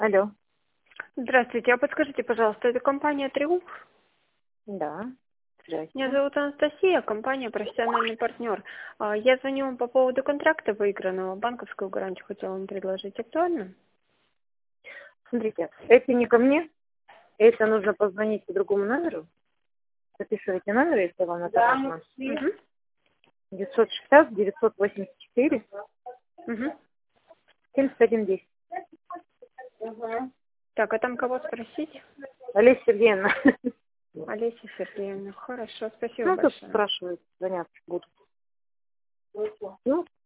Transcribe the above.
Алло. Здравствуйте, а подскажите, пожалуйста, это компания «Триумф»? Да. Меня Здрасте. зовут Анастасия, компания «Профессиональный партнер». Я звоню вам по поводу контракта выигранного, банковскую гарантию хотела вам предложить. Актуально? Смотрите, это не ко мне, это нужно позвонить по другому номеру. Записывайте номер, если вам это нужно. Угу. 960 984 Угу. 7110. Так, а там кого спросить? Олеся Сергеевна. Олеся Сергеевна. Хорошо, спасибо Ну, тут большое. спрашивают, звонят будут. Ну,